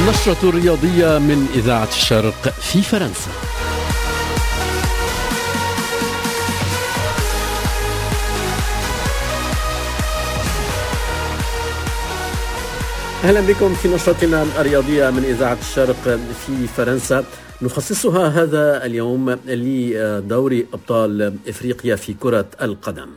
النشرة الرياضية من إذاعة الشرق في فرنسا. أهلا بكم في نشرتنا الرياضية من إذاعة الشرق في فرنسا، نخصصها هذا اليوم لدوري أبطال إفريقيا في كرة القدم.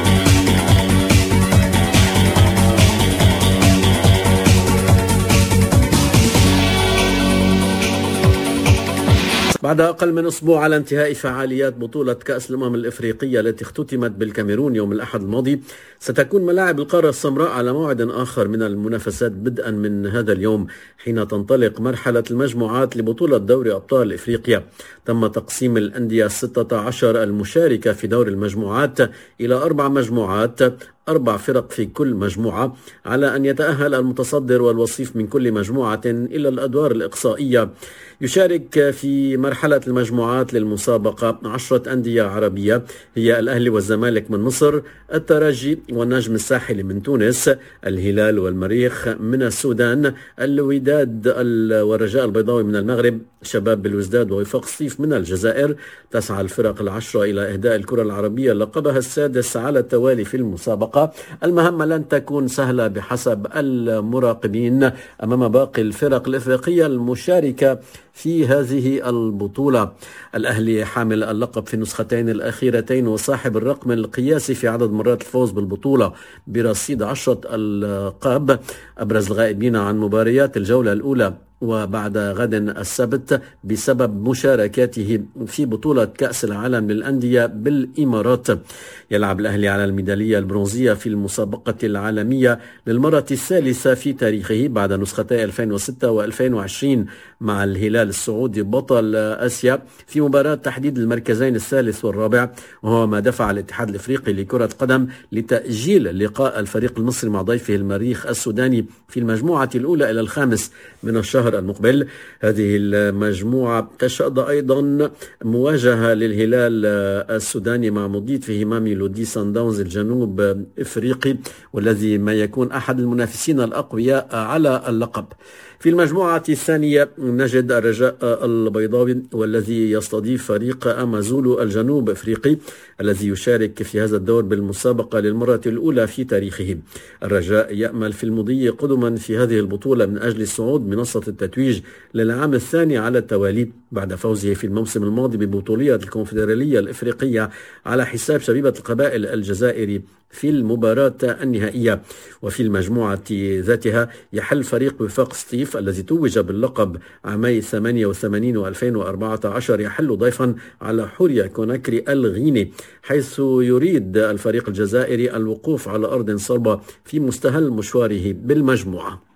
بعد أقل من أسبوع على انتهاء فعاليات بطولة كأس الأمم الإفريقية التي اختتمت بالكاميرون يوم الأحد الماضي، ستكون ملاعب القارة السمراء على موعد آخر من المنافسات بدءا من هذا اليوم، حين تنطلق مرحلة المجموعات لبطولة دوري أبطال إفريقيا. تم تقسيم الأندية 16 المشاركة في دور المجموعات إلى 4 مجموعات، 4 فرق في كل مجموعة، على أن يتأهل المتصدر والوصيف من كل مجموعة إلى الأدوار الإقصائية. يشارك في مرحلة المجموعات للمسابقة 10 أندية عربية، هي الأهلي والزمالك من مصر، الترجي والنجم الساحلي من تونس، الهلال والمريخ من السودان، الوداد والرجاء البيضاوي من المغرب، شباب بالوزداد ووفاق سطيف من الجزائر. تسعى الفرق ال10 إلى إهداء الكرة العربية لقبها السادس على التوالي في المسابقة. المهمة لن تكون سهلة بحسب المراقبين أمام باقي الفرق الإفريقية المشاركة في هذه البطولة. الأهلي حامل اللقب في النسختين الأخيرتين وصاحب الرقم القياسي في عدد مرات الفوز بالبطولة برصيد 10 ألقاب. أبرز الغائبين عن مباريات الجولة الأولى وبعد غد السبت بسبب مشاركاته في بطولة كأس العالم للأندية بالإمارات. يلعب الأهلي على الميدالية البرونزية في المسابقة العالمية للمرة الثالثة في تاريخه بعد نسختي 2006 و2020 مع الهلال السعودي بطل آسيا في مباراة تحديد المركزين الثالث والرابع، وهو ما دفع الاتحاد الإفريقي لكرة قدم لتأجيل لقاء الفريق المصري مع ضيفه المريخ السوداني في المجموعة الأولى إلى الخامس من الشهر المقبل. هذه المجموعة تشهد أيضا مواجهة للهلال السوداني مع مضيفه ماميلودي سان داونز الجنوب إفريقي، والذي ما يكون أحد المنافسين الأقوياء على اللقب. في المجموعة الثانية نجد الرجاء البيضاوي والذي يستضيف فريق أمازولو الجنوب أفريقي الذي يشارك في هذا الدور بالمسابقة للمرة الأولى في تاريخه. الرجاء يأمل في المضي قدما في هذه البطولة من أجل الصعود منصة التتويج للعام الثاني على التوالي بعد فوزه في الموسم الماضي ببطولية الكونفدرالية الإفريقية على حساب شبيبة القبائل الجزائري في المباراة النهائية. وفي المجموعة ذاتها يحل فريق وفاق سطيف الذي توج باللقب عامي 88 و2014 يحل ضيفا على حوريا كوناكري الغيني، حيث يريد الفريق الجزائري الوقوف على أرض صلبة في مستهل مشواره بالمجموعة.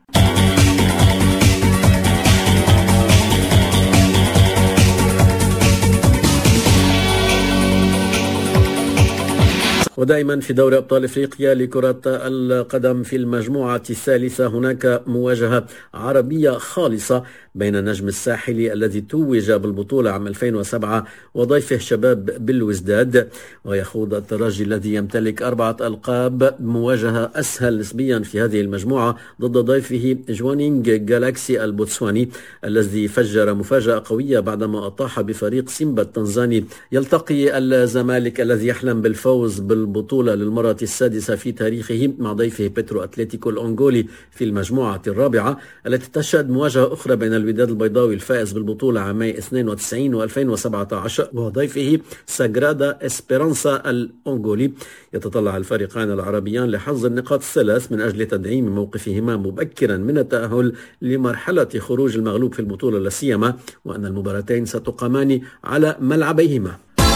ودائما في دوري أبطال إفريقيا لكرة القدم في المجموعة الثالثة هناك مواجهة عربية خالصة بين النجم الساحلي الذي توج بالبطولة عام 2007 وضيفه شباب بالوزداد، ويخوض الترجي الذي يمتلك 4 ألقاب مواجهة أسهل نسبيا في هذه المجموعة ضد ضيفه جوانينج جالاكسي البوتسواني الذي فجر مفاجأة قوية بعدما أطاح بفريق سيمبا التنزاني. يلتقي الزمالك الذي يحلم بالفوز بالبطولة للمرة السادسة في تاريخه مع ضيفه بيترو أتلتيكو الأنغولي في المجموعة الرابعة التي تشهد مواجهة أخرى بين الوداد البيضاوي الفائز بالبطولة عامي 92 و2017 وضيفه ساغرادا إسبيرانسا الأنغولي. يتطلع الفريقان العربيان لحظ النقاط الثلاث من أجل تدعيم موقفهما مبكرا من التأهل لمرحلة خروج المغلوب في البطولة، لا سيما وأن المباراتين ستقامان على ملعبيهما.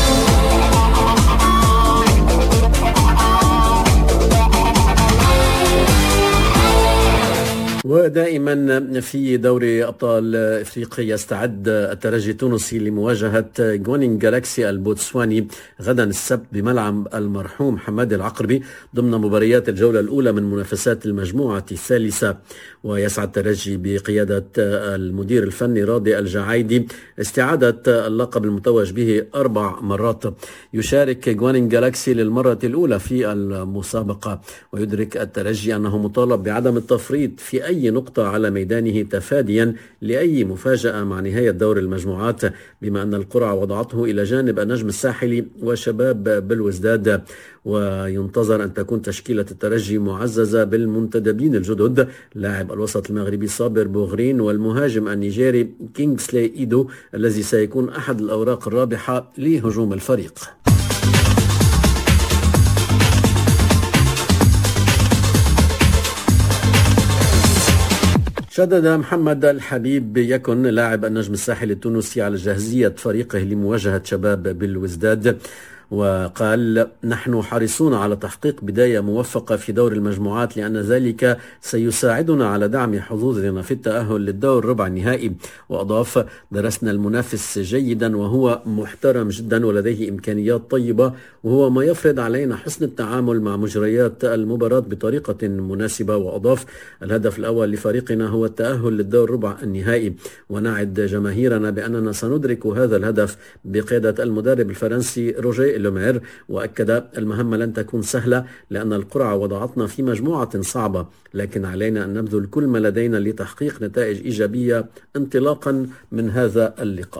ودائما في دوري أبطال إفريقيا يستعد الترجي التونسي لمواجهة جوانينج جالاكسي البوتسواني غدا السبت بملعب المرحوم حماد العقربي ضمن مباريات الجولة الأولى من منافسات المجموعة الثالثة. ويسعى الترجي بقيادة المدير الفني راضي الجعايدي استعادة اللقب المتوج به 4 مرات. يشارك جوانينج جالاكسي للمرة الأولى في المسابقة، ويدرك الترجي أنه مطالب بعدم التفريط في أي أي نقطة على ميدانه تفاديا لأي مفاجأة مع نهاية دور المجموعات، بما أن القرعة وضعته إلى جانب النجم الساحلي وشباب بلوزداد. وينتظر أن تكون تشكيلة الترجي معززة بالمنتدبين الجدد، لاعب الوسط المغربي صابر بوغرين والمهاجم النيجيري كينغسلي إيدو الذي سيكون أحد الأوراق الرابحة لهجوم الفريق. شدد محمد الحبيب يكن لاعب النجم الساحلي التونسي على جاهزية فريقه لمواجهة شباب بلوزداد، وقال: نحن حريصون على تحقيق بداية موفقة في دور المجموعات، لأن ذلك سيساعدنا على دعم حظوظنا في التأهل للدور ربع النهائي. وأضاف: درسنا المنافس جيدا وهو محترم جدا ولديه إمكانيات طيبة، وهو ما يفرض علينا حسن التعامل مع مجريات المباراة بطريقة مناسبة. وأضاف: الهدف الأول لفريقنا هو التأهل للدور ربع النهائي، ونعد جماهيرنا بأننا سندرك هذا الهدف بقيادة المدرب الفرنسي روجيه لومير. وأكد: المهمة لن تكون سهلة لأن القرعة وضعتنا في مجموعة صعبة، لكن علينا أن نبذل كل ما لدينا لتحقيق نتائج إيجابية انطلاقا من هذا اللقاء.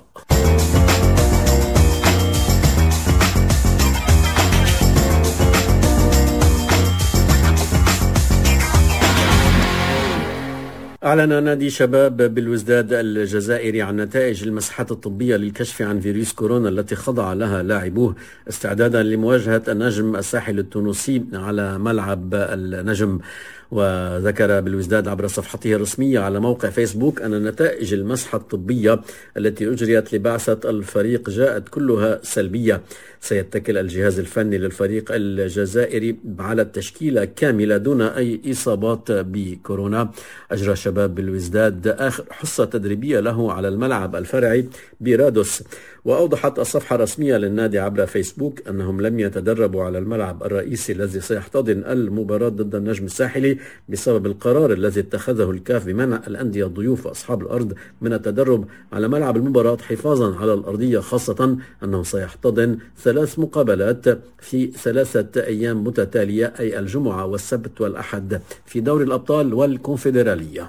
أعلن نادي شباب بلوزداد الجزائري عن نتائج المسحات الطبية للكشف عن فيروس كورونا التي خضع لها لاعبوه استعدادا لمواجهة النجم الساحلي التونسي على ملعب النجم. وذكر بلوزداد عبر صفحته الرسمية على موقع فيسبوك أن نتائج المسحة الطبية التي أجريت لبعثة الفريق جاءت كلها سلبية. سيتكل الجهاز الفني للفريق الجزائري على التشكيلة كاملة دون أي إصابات بكورونا. أجرى شباب بلوزداد آخر حصة تدريبية له على الملعب الفرعي برادوس. وأوضحت الصفحة الرسمية للنادي عبر فيسبوك أنهم لم يتدربوا على الملعب الرئيسي الذي سيحتضن المباراة ضد النجم الساحلي بسبب القرار الذي اتخذه الكاف بمنع الأندية الضيوف وأصحاب الأرض من التدرب على ملعب المباراة حفاظا على الأرضية، خاصة أنه سيحتضن 3 مقابلات في 3 أيام متتالية، أي الجمعة والسبت والأحد، في دوري الأبطال والكونفدرالية.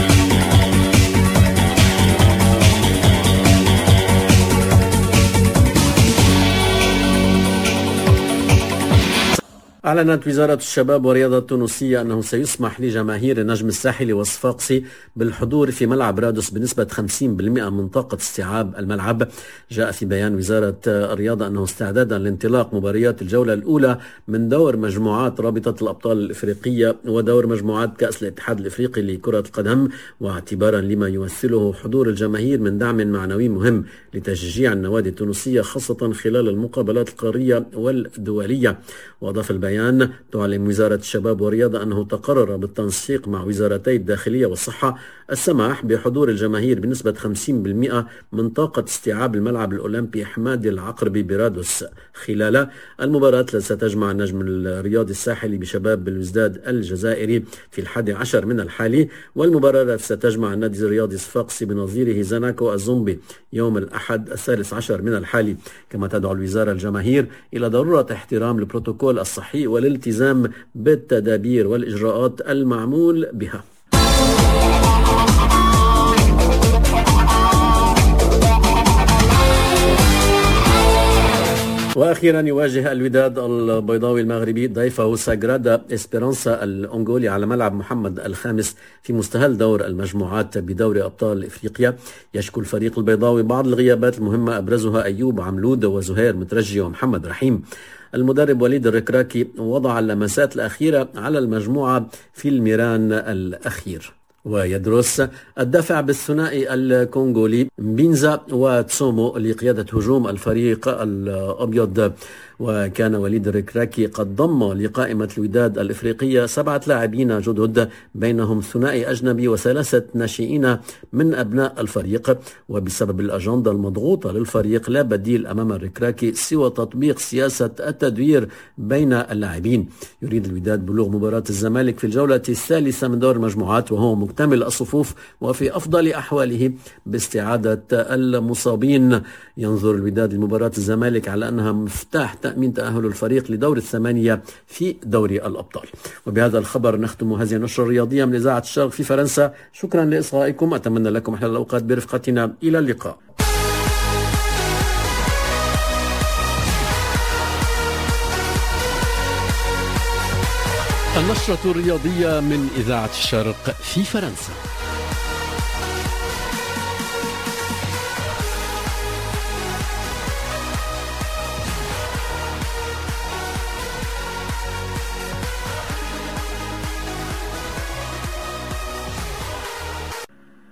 أعلنت وزارة الشباب والرياضة التونسية أنه سيسمح لجماهير النجم الساحلي والصفاقسي بالحضور في ملعب رادوس بنسبة 50% من طاقة استيعاب الملعب. جاء في بيان وزارة الرياضة أنه استعدادا لانطلاق مباريات الجولة الأولى من دور مجموعات رابطة الأبطال الإفريقية ودور مجموعات كأس الاتحاد الإفريقي لكرة القدم، واعتبارا لما يمثله حضور الجماهير من دعم معنوي مهم لتشجيع النوادي التونسية خاصة خلال المقابلات القارية والدولية. وأضاف البيان: تعلن وزارة الشباب والرياضة أنه تقرر بالتنسيق مع وزارتي الداخلية والصحة السماح بحضور الجماهير بنسبة 50% من طاقة استيعاب الملعب الأولمبي حمادي العقربي برادوس خلال المباراة التي ستجمع النجم الرياضي الساحلي بشباب بلوزداد الجزائري في 11 من الحالي، والمباراة التي ستجمع النادي الرياضي الصفاقسي بنظيره زناكو الزومبي يوم الأحد 13 من الحالي. كما تدعو الوزارة الجماهير إلى ضرورة احترام البروتوكول الصحي والالتزام بالتدابير والإجراءات المعمول بها. وأخيرا يواجه الوداد البيضاوي المغربي ضيفه ساغرادا إسبيرانسا الأنغولي على ملعب محمد الخامس في مستهل دور المجموعات بدوري أبطال إفريقيا. يشكو الفريق البيضاوي بعض الغيابات المهمة أبرزها أيوب عملود وزهير مترجي ومحمد رحيم. المدرب وليد الركراكي وضع اللمسات الأخيرة على المجموعة في الميران الأخير، ويدرس الدفع بالثنائي الكونغولي بينزا وتسومو لقيادة هجوم الفريق الأبيض. وكان وليد الركراكي قد ضم لقائمة الوداد الإفريقية 7 لاعبين جدد، بينهم ثنائي أجنبي و3 ناشئين من أبناء الفريق. وبسبب الأجندة المضغوطة للفريق لا بديل أمام الركراكي سوى تطبيق سياسة التدوير بين اللاعبين. يريد الوداد بلوغ مباراة الزمالك في الجولة الثالثة من دور المجموعات وهو مكتمل الصفوف وفي أفضل أحواله باستعادة المصابين. ينظر الوداد لمباراة الزمالك على أنها مفتاح تأمين تأمين تأهل الفريق لدور الثمانية في دوري الأبطال. وبهذا الخبر نختم هذه النشرة الرياضية من إذاعة الشرق في فرنسا. شكرا لإصغائكم، أتمنى لكم أحلى الأوقات برفقتنا، إلى اللقاء. النشرة الرياضية من إذاعة الشرق في فرنسا.